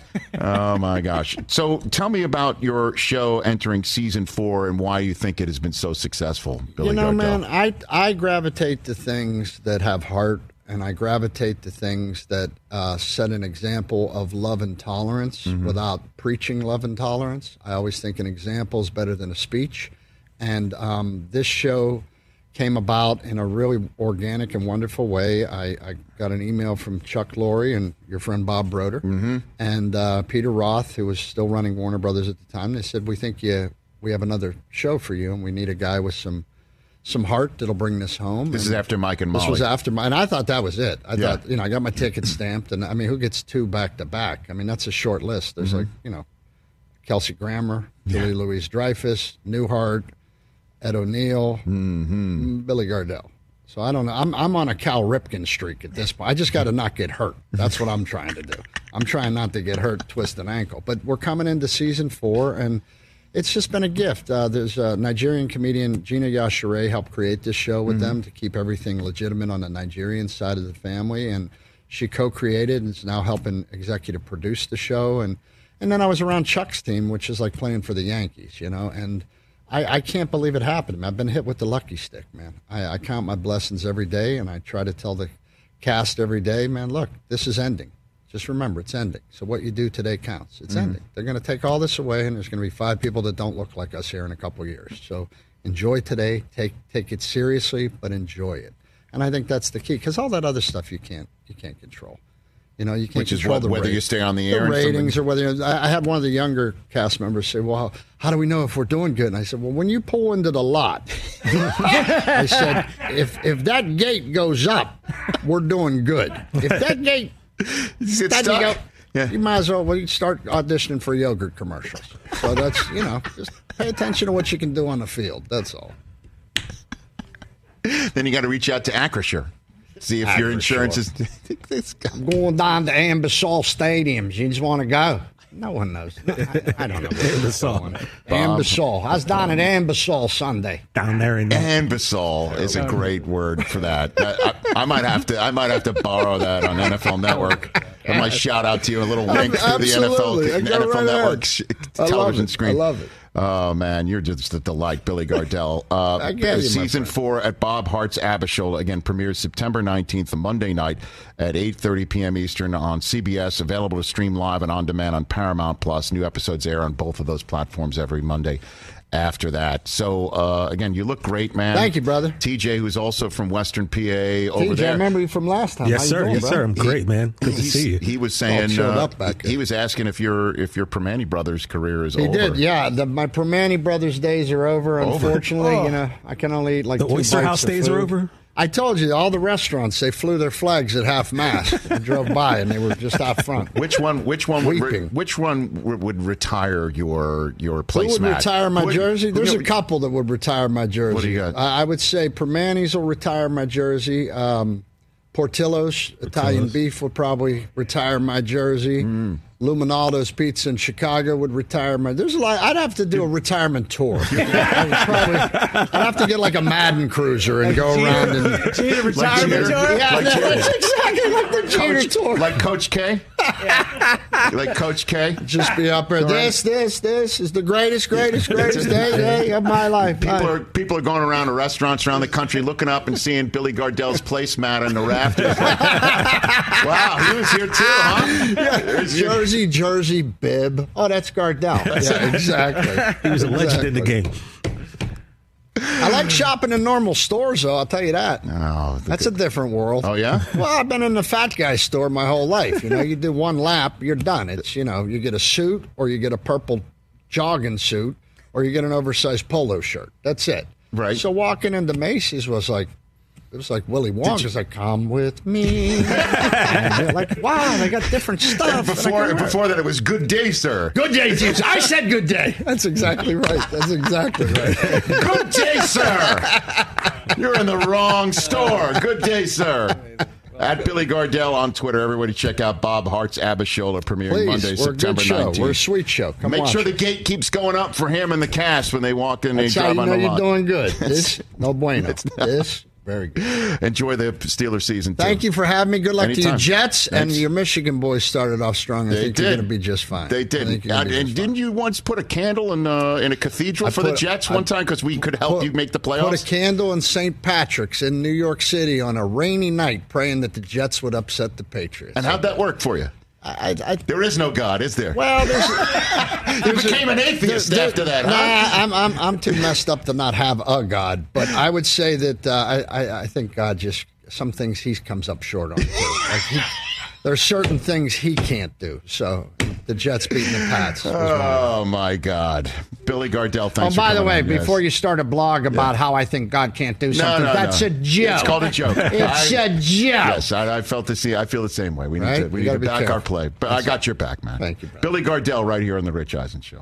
Oh my gosh! So, tell me about your show entering season four and why you think it has been so successful, Billy You know, Gardell. man, I I gravitate to things that have heart, and I gravitate to things that uh, set an example of love and tolerance Mm-hmm. without preaching love and tolerance. I always think an example is better than a speech, and um, this show came about in a really organic and wonderful way. I, I got an email from Chuck Lorre and your friend Bob Broder Mm-hmm. and uh, Peter Roth, who was still running Warner Brothers at the time. They said, "We think you we have another show for you, and we need a guy with some." some heart that'll bring this home. This And is after Mike and Molly. This was after my, and I thought that was it. I Yeah. thought, you know, I got my ticket stamped, and I mean, who gets two back to back? I mean, that's a short list. There's Mm-hmm. like, you know, Kelsey Grammer, Julie Louise Dreyfus, Newhart, Ed O'Neill, Mm-hmm. Billy Gardell. So I don't know. I'm I'm on a Cal Ripken streak at this point. I just got to not get hurt. That's what I'm trying to do. I'm trying not to get hurt, twist an ankle. But we're coming into season four, and it's just been a gift. Uh, there's a Nigerian comedian, Gina Yashere, helped create this show with them to keep everything legitimate on the Nigerian side of the family. And she co-created and is now helping executive produce the show. And, and then I was around Chuck's team, which is like playing for the Yankees, you know. And I, I can't believe it happened. I've been hit with the lucky stick, man. I, I count my blessings every day, and I try to tell the cast every day, man, look, this is ending. Just remember, it's ending. So what you do today counts. It's Mhm. ending. They're going to take all this away, and there's going to be five people that don't look like us here in a couple of years. So enjoy today. Take take it seriously, but enjoy it. And I think that's the key, because all that other stuff you can't you can't control. You know, you can't Which is control what- the whether rate- you stay on the air and ratings, something- or whether you I I had one of the younger cast members say, "Well, how do we know if we're doing good?" And I said, "Well, when you pull into the lot," I said, "if if that gate goes up, we're doing good. If that gate It's doesn't stuck. go, Yeah. you might as well, well you start auditioning for yogurt commercials." So that's, you know, just pay attention to what you can do on the field. That's all. Then you got to reach out to Acrisure. See if your Acrisure. insurance is. I'm going down to Ambassador Stadiums. You just want to go? No one knows. I, I don't know. Ambassador. Ambassador. I was down at Ambassador Sunday. Down there in Ambassador is a great word for that. I, I, I might have to. I might have to borrow that on N F L Network. I might shout out to you a little link to the N F L, Absolutely. I N go F L right Network ahead. sh- I love television it. screen. I love it. Oh man, you're just a delight, Billy Gardell. Uh, I get you, my season friend. four at Bob Hart's Abishola again premieres September nineteenth, a Monday night at eight thirty p.m. Eastern on C B S. Available to stream live and on demand on Paramount Plus. New episodes air on both of those platforms every Monday. After that, so uh, again, you look great, man. Thank you, brother. T J, who's also from Western P A, over T J, I there. remember you from last time. Yes, How you sir. doing, Yes, bro? sir. I'm great, man. Good to He's- see you. He was All saying chilled uh, up back he there. was asking if your if your Permani brothers career is He over. did, yeah. The, my Permani Brothers days are over. Over? Unfortunately, Oh. you know, I can only eat like The two Oyster bites House of days are food. over? I told you, all the restaurants, they flew their flags at half mast. I drove by and they were just out front. Which one? Which one? Would re- Weeping. which one w- would retire your your Who placemat? would retire my Who would- jersey? There's who- a couple that would retire my jersey. What do you got? I I would say Permanis will retire my jersey. Um, Portillo's Italian beef would probably retire my jersey. Mm. Luminaldo's Pizza in Chicago would retire my. There's a lot. I'd have to do a retirement tour. I would probably, I'd have to get like a Madden cruiser and go around and. Cheater retirement Jeter? tour? Yeah, Like no, Jeter. that's exactly like the Jeter Coach, tour. like Coach K, like Coach K. Just be up there. This, this, this is the greatest, greatest, greatest day, day of my life. People I- are people are going around to restaurants around the country, looking up and seeing Billy Gardell's placemat on the rafters. Like, wow, he was here too, huh? There's your- Jersey, Jersey, bib. Oh, that's Gardell. Yeah, exactly. He was a legend in the game. I like shopping in normal stores, though. I'll tell you that. Oh, the- That's a different world. Oh, yeah? Well, I've been in the fat guy store my whole life. You know, you do one lap, you're done. It's, you know, you get a suit or you get a purple jogging suit or you get an oversized polo shirt. That's it. Right. So walking into Macy's was like, It was like Willy Wonka. It's like, come with me. And you're like, wow, they got different stuff. Before, before that, it was good day, sir. Good day, sir. I said good day. That's exactly right. That's exactly right. Good day, sir. You're in the wrong store. Good day, sir. At Billy Gardell on Twitter. Everybody check out Bob Hart's Abishola premiering Please, Monday, we're September a good show. nineteenth. We're a sweet show. Come Make watch sure it. the gate keeps going up for him and the cast when they walk in. That's they how drive you on know the you're lot. doing good. This, no bueno. This, very good. Enjoy the Steelers season, too. Thank you for having me. Good luck Anytime. to you, Jets. Thanks. And your Michigan boys started off strong. I They think did. you're going to be just fine. They I did. think you're Uh, gonna be and just didn't fine. you once put a candle in, uh, in a cathedral I for the put- Jets I one time because we could help put- you make the Put playoffs? a candle in Saint Patrick's in New York City on a rainy night, praying that the Jets would upset the Patriots. And how'd that work for you? I, I, there is no God, is there? Well, there's, you became an atheist there- after that, Nah, huh? I'm, I'm I'm too messed up to not have a God, but I would say that uh, I, I I think God just some things he comes up short on. Too. Like he, there's certain things he can't do. So the Jets beating the Pats. was one of them. Oh, my God. Billy Gardell, thanks Oh, for by the coming way, on, guys. before you start a blog about Yeah. how I think God can't do No, something, no, that's no. a joke. It's called a joke. It's I- a joke. Yes, I, I felt the same. I feel the same way. We need Right? to, we You need gotta to be back careful. our play. But I got your back, man. Thank you, brother. Billy Gardell right here on the Rich Eisen Show.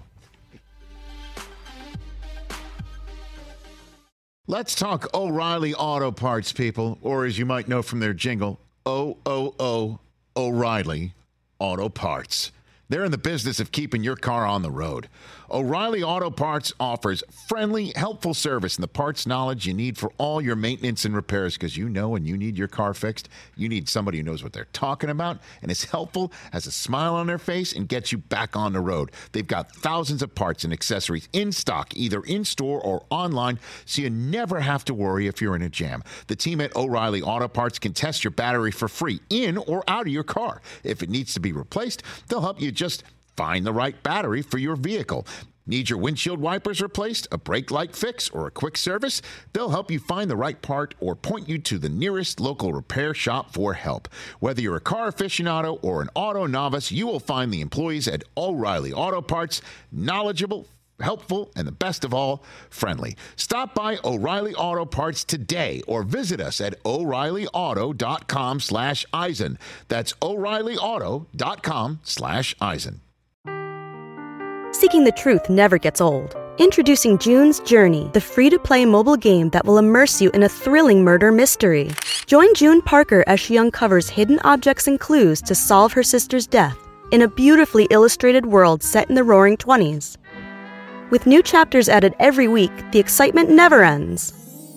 Let's talk O'Reilly Auto Parts, people, or as you might know from their jingle, O O O O'Reilly Auto Parts. They're in the business of keeping your car on the road. O'Reilly Auto Parts offers friendly, helpful service and the parts knowledge you need for all your maintenance and repairs because you know when you need your car fixed, you need somebody who knows what they're talking about and is helpful, has a smile on their face, and gets you back on the road. They've got thousands of parts and accessories in stock, either in-store or online, so you never have to worry if you're in a jam. The team at O'Reilly Auto Parts can test your battery for free in or out of your car. If it needs to be replaced, they'll help you just find the right battery for your vehicle. Need your windshield wipers replaced, a brake light fix, or a quick service? They'll help you find the right part or point you to the nearest local repair shop for help. Whether you're a car aficionado or an auto novice, you will find the employees at O'Reilly Auto Parts knowledgeable, helpful, and the best of all, friendly. Stop by O'Reilly Auto Parts today or visit us at O'Reillyauto.com slash Eisen. That's O'Reillyauto.com slash Eisen. Seeking the truth never gets old. Introducing June's Journey, the free-to-play mobile game that will immerse you in a thrilling murder mystery. Join June Parker as she uncovers hidden objects and clues to solve her sister's death in a beautifully illustrated world set in the Roaring Twenties. With new chapters added every week, the excitement never ends.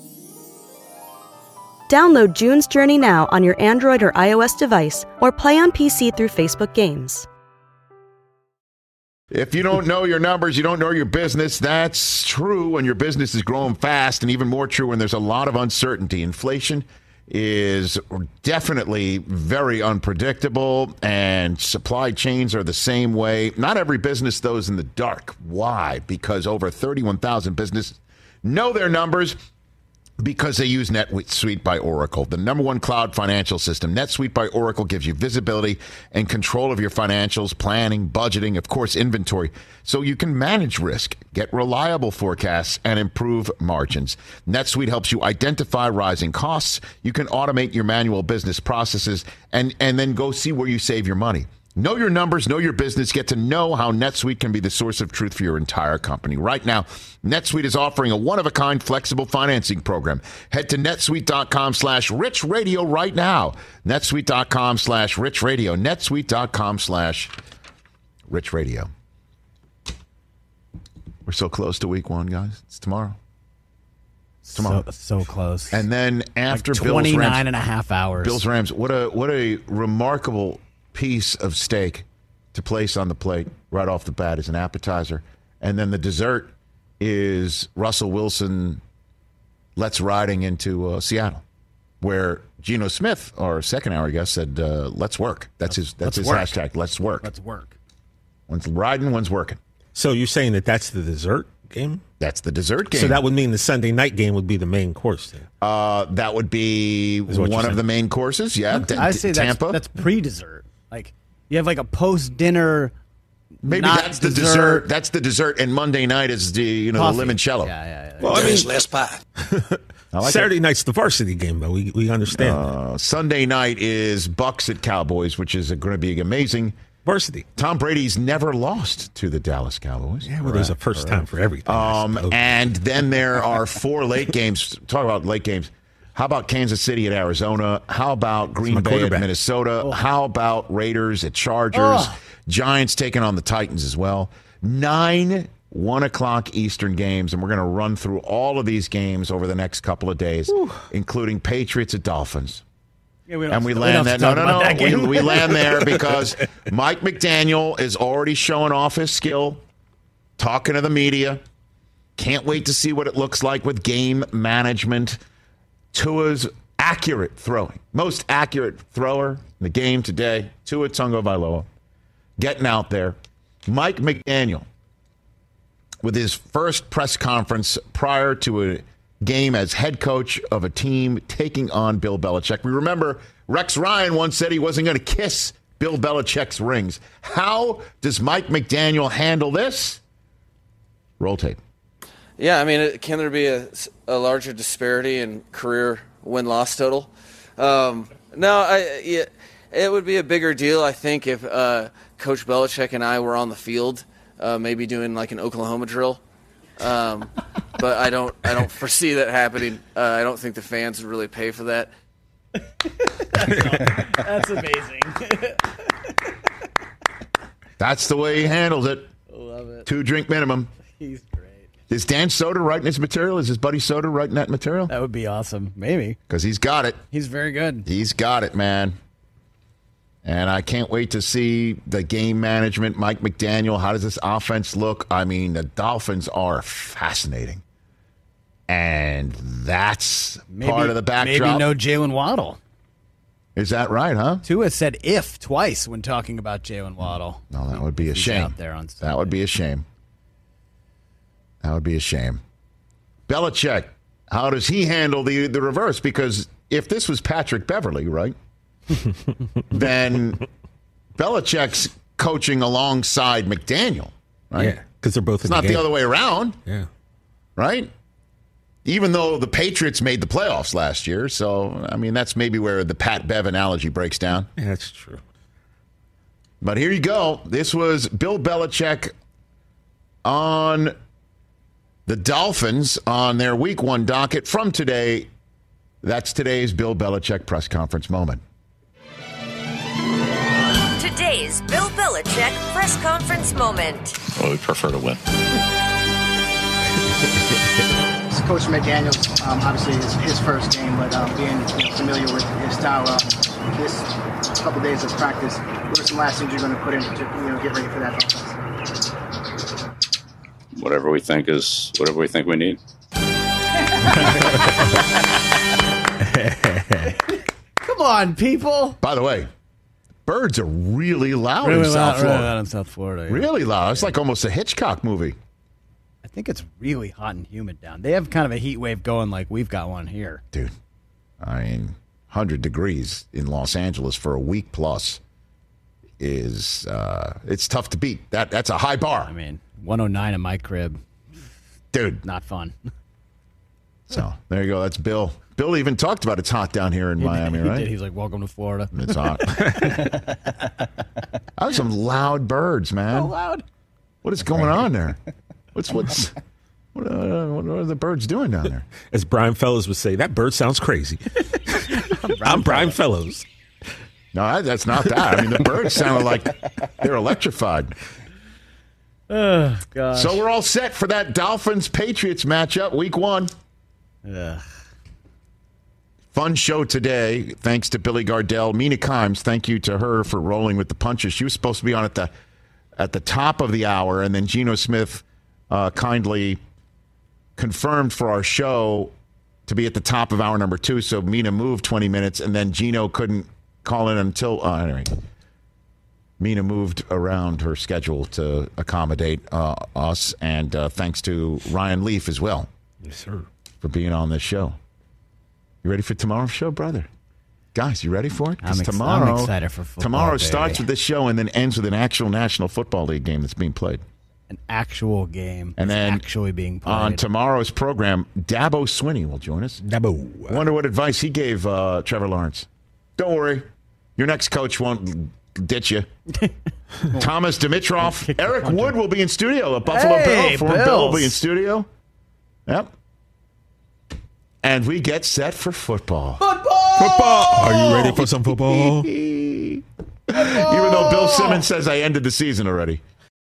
Download June's Journey now on your Android or iOS device or play on P C through Facebook Games. If you don't know your numbers, you don't know your business. That's true when your business is growing fast, and even more true when there's a lot of uncertainty. Inflation is definitely very unpredictable, and supply chains are the same way. Not every business, though, is in the dark. Why? Because over thirty-one thousand businesses know their numbers because they use NetSuite by Oracle, the number one cloud financial system. NetSuite by Oracle gives you visibility and control of your financials, planning, budgeting, of course, inventory, so you can manage risk, get reliable forecasts, and improve margins. NetSuite helps you identify rising costs. You can automate your manual business processes and, and then go see where you save your money. Know your numbers, know your business, get to know how NetSuite can be the source of truth for your entire company. Right now, NetSuite is offering a one-of-a-kind flexible financing program. Head to netsuite.com slash rich radio right now. netsuite.com slash rich radio. netsuite.com slash rich radio. We're so close to week one, guys. It's tomorrow. It's tomorrow. So, so close. And then after like Bills twenty-nine Rams, and a half hours. Bills Rams, what a what a remarkable piece of steak to place on the plate right off the bat as an appetizer. And then the dessert is Russell Wilson let's riding into uh, Seattle, where Geno Smith, our second hour guest, said, uh, let's work. That's his that's Let's his work. hashtag. Let's work. Let's work. One's riding, one's working. So you're saying that that's the dessert game? That's the dessert game. So that would mean the Sunday night game would be the main course then? Uh, that would be what you're one of saying. the main courses, yeah. D- I say that's, Tampa. that's pre-dessert. Like you have like a post-dinner Maybe not that's the dessert. dessert. That's the dessert, and Monday night is the you know Coffee. the limoncello. Yeah, yeah, yeah. Well, I mean, less pie. I like Saturday it. night's the varsity game, though. We we understand. Uh, Sunday night is Bucks at Cowboys, which is going to be amazing. Varsity. Tom Brady's never lost to the Dallas Cowboys. Yeah, well, there's a first time for everything. Um, and then there are four late games. Talk about late games. How about Kansas City at Arizona? How about Green my Bay at quarterback. Minnesota? Oh. How about Raiders at Chargers? Oh. Giants taking on the Titans as well. Nine one o'clock Eastern games, and we're going to run through all of these games over the next couple of days, Whew. including Patriots at Dolphins. Yeah, we don't And we we land don't there. have No, to no, talk no. about that game. We, we land there because Mike McDaniel is already showing off his skill, talking to the media. Can't wait to see what it looks like with game management. Tua's accurate throwing. Most accurate thrower in the game today, Tua Tagovailoa. Getting out there. Mike McDaniel, with his first press conference prior to a game as head coach of a team taking on Bill Belichick. We remember Rex Ryan once said he wasn't going to kiss Bill Belichick's rings. How does Mike McDaniel handle this? Roll tape. Yeah, I mean, can there be a, a larger disparity in career win-loss total? Um, no, I, yeah, it would be a bigger deal, I think, if uh, Coach Belichick and I were on the field, uh, maybe doing like an Oklahoma drill. Um, but I don't, I don't foresee that happening. Uh, I don't think the fans would really pay for that. That's amazing. That's the way he handles it. Love it. Two drink minimum. He's great. Is Dan Soder writing his material? Is his buddy Soder writing that material? That would be awesome. Maybe. Because he's got it. He's very good. He's got it, man. And I can't wait to see the game management. Mike McDaniel, how does this offense look? I mean, the Dolphins are fascinating. And that's Maybe, part of the backdrop. Maybe no Jalen Waddle. Is that right, huh? Tua said if twice when talking about Jalen Waddle. No, that would be a He's shame. out there on that would be a shame. That would be a shame. Belichick, how does he handle the, the reverse? Because if this was Patrick Beverly, right, then Belichick's coaching alongside McDaniel, right? Yeah, because they're both It's in not the, the game. other way around, Yeah. right? Even though the Patriots made the playoffs last year. So, I mean, that's maybe where the Pat Bev analogy breaks down. Yeah, that's true. But here you go. This was Bill Belichick on the Dolphins on their week one docket from today. That's today's Bill Belichick press conference moment. Today's Bill Belichick press conference moment. Well, we prefer to win. Coach McDaniel, um, obviously his, his first game, but um, being you know, familiar with his style, uh, this couple days of practice, what are some last things you're going to put in to you know get ready for that offense? Whatever we think is whatever we think we need. Come on, people. By the way, birds are really loud Really in loud, South really Florida. loud in South Florida. yeah. Really loud. It's like almost a Hitchcock movie. I think it's really hot and humid down. They have kind of a heat wave going like we've got one here. Dude, I mean, one hundred degrees in Los Angeles for a week plus is, uh, it's tough to beat. That That's a high bar. I mean, one oh nine in my crib. Dude. Not fun. So, there you go. That's Bill. Bill even talked about it's hot down here in He did- Miami, he right? did. He's like, welcome to Florida. It's hot. Those some loud birds, man. So loud. What is going on there? What's what's what, uh, what are the birds doing down there? As Brian Fellows would say, that bird sounds crazy. I'm Brian Fellows. No, that's not that. I mean, the birds sounded like they're electrified. Oh, gosh. So we're all set for that Dolphins-Patriots matchup, week one. Ugh. Fun show today, thanks to Billy Gardell. Mina Kimes, thank you to her for rolling with the punches. She was supposed to be on at the at the top of the hour, and then Geno Smith uh, kindly confirmed for our show to be at the top of hour number two, so Mina moved twenty minutes, and then Geno couldn't call in until... Uh, anyway, Mina moved around her schedule to accommodate uh, us, and uh, thanks to Ryan Leaf as well. Yes, sir. For being on this show. You ready for tomorrow's show, brother? Guys, you ready for it? 'Cause I'm ex- tomorrow, I'm excited for football, Tomorrow baby. starts with this show and then ends with an actual National Football League game that's being played. An actual game. And that's then actually being played. On tomorrow's program, Dabo Swinney will join us. Dabo. Wonder what advice he gave uh, Trevor Lawrence. Don't worry. Your next coach won't ditch you. Thomas Dimitroff. Eric Wood will be in studio. A Buffalo Hey, Bill. Former Bill will be in Bills. studio. Yep. And we get set for football. Football! Football. Are you ready for some football? Even though Bill Simmons says I ended the season already.